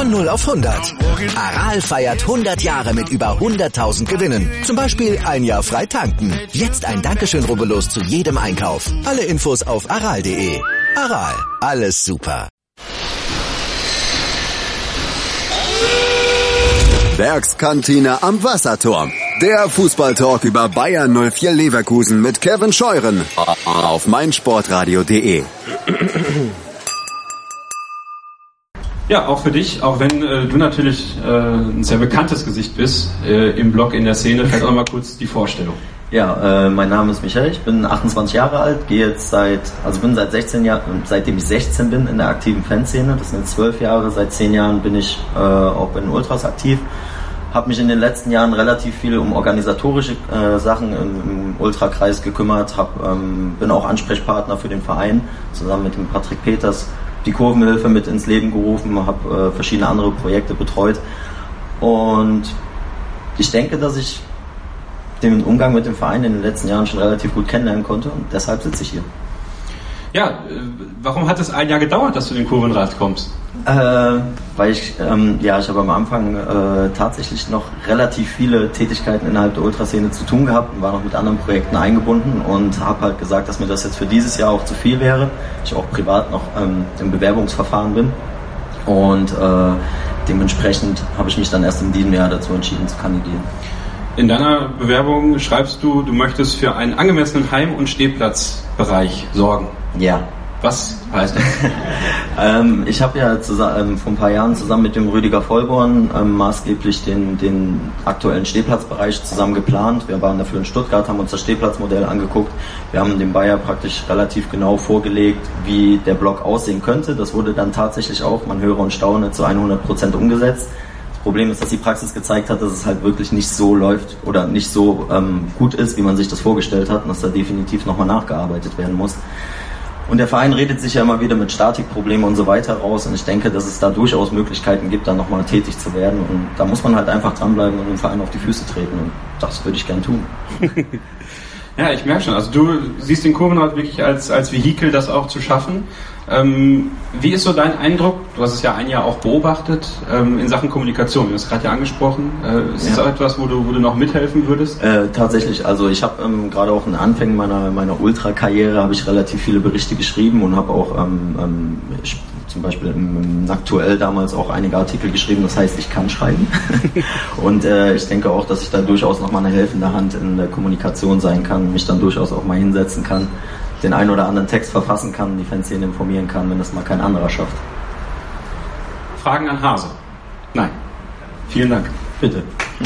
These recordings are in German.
Von 0 auf 100. Aral feiert 100 Jahre mit über 100.000 Gewinnen. Zum Beispiel ein Jahr frei tanken. Jetzt ein Dankeschön, rubbellos zu jedem Einkauf. Alle Infos auf aral.de. Aral, alles super. Werkskantine am Wasserturm. Der Fußballtalk über Bayern 04 Leverkusen mit Kevin Scheuren auf meinsportradio.de. Ja, auch für dich, auch wenn du natürlich ein sehr bekanntes Gesicht bist im Blog, in der Szene, vielleicht auch mal kurz die Vorstellung. Ja, mein Name ist Michael, ich bin 28 Jahre alt, bin seit 16 Jahren, seitdem ich 16 bin in der aktiven Fanszene, das sind 12 Jahre, seit 10 Jahren bin ich auch bei den Ultras aktiv. Habe mich in den letzten Jahren relativ viel um organisatorische Sachen im Ultrakreis gekümmert, bin auch Ansprechpartner für den Verein, zusammen mit dem Patrick Peters, die Kurvenhilfe mit ins Leben gerufen, habe verschiedene andere Projekte betreut und ich denke, dass ich den Umgang mit dem Verein in den letzten Jahren schon relativ gut kennenlernen konnte und deshalb sitze ich hier. Ja, warum hat es ein Jahr gedauert, dass du in den Kurvenrat kommst? Weil ich habe am Anfang tatsächlich noch relativ viele Tätigkeiten innerhalb der Ultraszene zu tun gehabt und war noch mit anderen Projekten eingebunden und habe halt gesagt, dass mir das jetzt für dieses Jahr auch zu viel wäre. Ich auch privat noch im Bewerbungsverfahren bin und dementsprechend habe ich mich dann erst in diesem Jahr dazu entschieden zu kandidieren. In deiner Bewerbung schreibst du, du möchtest für einen angemessenen Heim- und Stehplatzbereich sorgen. Ja. Was heißt das? Ich habe ja vor ein paar Jahren zusammen mit dem Rüdiger Vollborn maßgeblich den aktuellen Stehplatzbereich zusammen geplant. Wir waren dafür in Stuttgart, haben uns das Stehplatzmodell angeguckt. Wir haben dem Bayer praktisch relativ genau vorgelegt, wie der Block aussehen könnte. Das wurde dann tatsächlich auch, man höre und staune, zu 100% umgesetzt. Das Problem ist, dass die Praxis gezeigt hat, dass es halt wirklich nicht so läuft oder nicht so gut ist, wie man sich das vorgestellt hat und dass da definitiv nochmal nachgearbeitet werden muss. Und der Verein redet sich ja immer wieder mit Statikproblemen und so weiter raus und ich denke, dass es da durchaus Möglichkeiten gibt, da nochmal tätig zu werden und da muss man halt einfach dranbleiben und dem Verein auf die Füße treten und das würde ich gern tun. Ja, ich merke schon, also du siehst den Kurvenrat wirklich als Vehikel, das auch zu schaffen. Wie ist so dein Eindruck, du hast es ja ein Jahr auch beobachtet, in Sachen Kommunikation, du hast es gerade ja angesprochen, ist das auch etwas, wo du noch mithelfen würdest? Tatsächlich, also ich habe gerade auch in Anfängen meiner Ultra-Karriere habe ich relativ viele Berichte geschrieben und habe auch zum Beispiel im Aktuell damals auch einige Artikel geschrieben, das heißt, ich kann schreiben und ich denke auch, dass ich da durchaus nochmal eine helfende Hand in der Kommunikation sein kann, mich dann durchaus auch mal hinsetzen kann, den einen oder anderen Text verfassen kann, die Fanszene informieren kann, wenn das mal kein anderer schafft. Fragen an Hase? Nein. Vielen Dank. Bitte.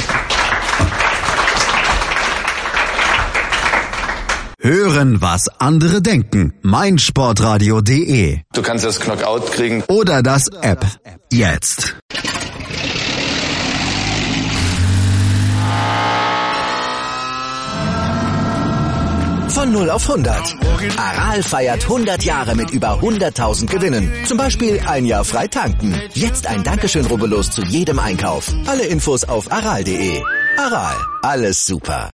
Hören, was andere denken. meinsportradio.de. Du kannst das Knockout kriegen. Oder das App. Jetzt. Von 0 auf 100. Aral feiert 100 Jahre mit über 100.000 Gewinnen. Zum Beispiel ein Jahr frei tanken. Jetzt ein Dankeschön, rubbellos zu jedem Einkauf. Alle Infos auf aral.de. Aral, alles super.